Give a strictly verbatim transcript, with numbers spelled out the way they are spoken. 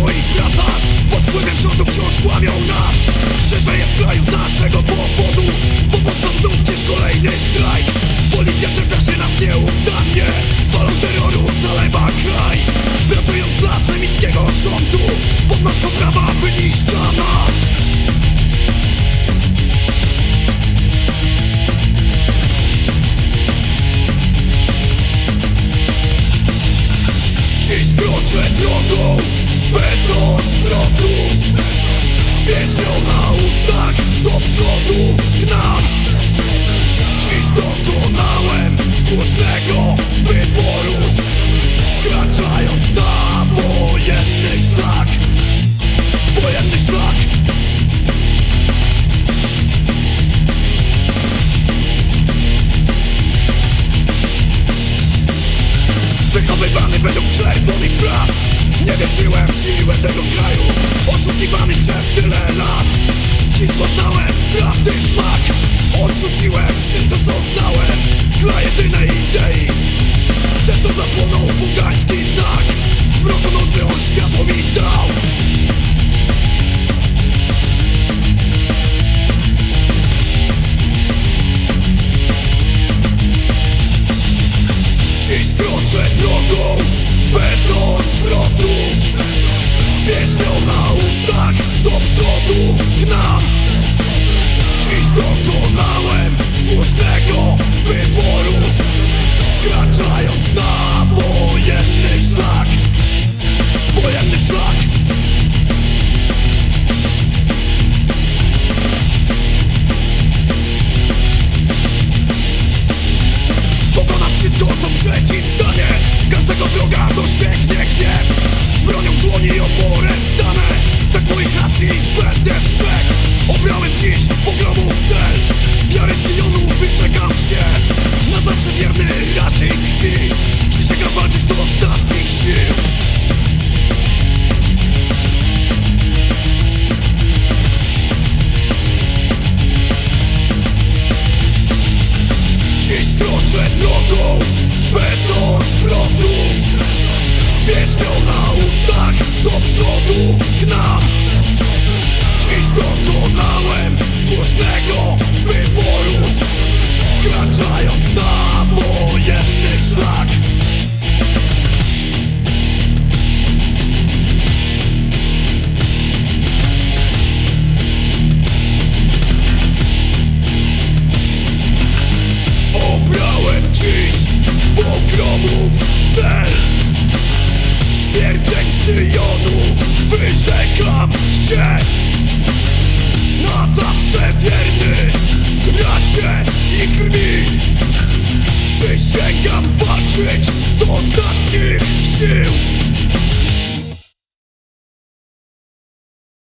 radio i prasa pod wpływem rządu wciąż kłamią nas. Trzeźweje w kraju z naszego powodu, bo powstał znów gdzieś kolejny strajk. Policja czepia się nas nieustannie, falą terroru zalewa kraj. Pracując dla semickiego rządu, pod maską prawa wyniszcza nas. Dziś kroczę drogą bez odwrotu, z pieśnią na ustach do przodu gnam. Dziś dokonałem słusznego wyboru, wkraczając na wojenny szlak. Wojenny szlak. Wychowywany według czerwonych praw, nie wierzyłem w siłę tego kraju, oszukiwany przez tyle lat. Dziś poznałem prawdy smak, odrzuciłem wszystko co znałem dla jedynej idei. Sercu zapłonął pogański znak, w mroku nocy on światło mi dał. Dziś kroczę drogą bez odwrotu, z pieśnią na ustach do przodu gnam. Dziś dokonałem słusznego wyboru, wkraczając na wojenny szlak. Wojenny szlak. Pokonam wszystko co przeciwstanie, każdego droga dosięgnie gniew. Z bronią w dłoni oporem stanę, tak moich racji będę strzegł. Obrałem dziś pogromów cel, wiarę Syjonu wyrzekam się. Na zawsze wierny rasie i krwi, przysięgam walczyć do ostatnich sił. Dziś kroczę drogą bez odwrotu, z pieśnią na ustach do przodu gnam. Dziś dokonałem słusznego wyboru, wkraczając na wojenny szlak. Obrałem dziś pogromów cel, twierdzeń Syjonu wyrzekam się. Na zawsze wierny rasie i krwi, przysięgam walczyć do ostatnich sił.